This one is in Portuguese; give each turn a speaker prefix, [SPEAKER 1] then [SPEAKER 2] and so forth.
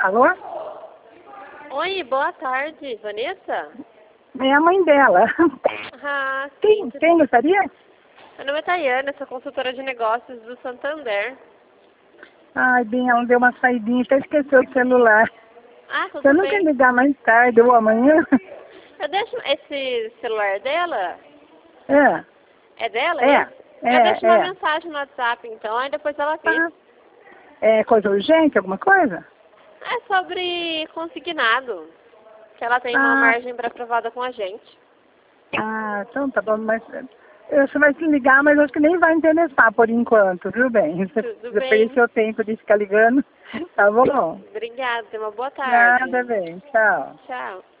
[SPEAKER 1] Alô?
[SPEAKER 2] Oi, boa tarde, Vanessa?
[SPEAKER 1] É a mãe dela.
[SPEAKER 2] Ah, sim.
[SPEAKER 1] Quem gostaria?
[SPEAKER 2] Meu nome é Tayana, sou consultora de negócios do Santander.
[SPEAKER 1] Ai, bem, ela deu uma saidinha, até esqueceu o celular.
[SPEAKER 2] Ah,
[SPEAKER 1] Você
[SPEAKER 2] tudo
[SPEAKER 1] não quer
[SPEAKER 2] bem.
[SPEAKER 1] ligar mais tarde ou amanhã?
[SPEAKER 2] Eu deixo esse celular dela?
[SPEAKER 1] É,
[SPEAKER 2] É dela
[SPEAKER 1] é,
[SPEAKER 2] esse? Eu deixo uma
[SPEAKER 1] é.
[SPEAKER 2] mensagem no WhatsApp, então, aí depois ela vê.
[SPEAKER 1] Ah, é coisa urgente, alguma coisa?
[SPEAKER 2] É sobre consignado, que ela tem uma
[SPEAKER 1] Ah,
[SPEAKER 2] margem aprovada com a gente.
[SPEAKER 1] então tá bom, mas você vai se ligar, mas acho que nem vai interessar por enquanto, viu bem?
[SPEAKER 2] Tudo
[SPEAKER 1] Você perdeu
[SPEAKER 2] bem.
[SPEAKER 1] seu tempo de ficar ligando, tá bom?
[SPEAKER 2] Obrigada, tenha uma boa tarde.
[SPEAKER 1] Nada bem, tchau.
[SPEAKER 2] Tchau.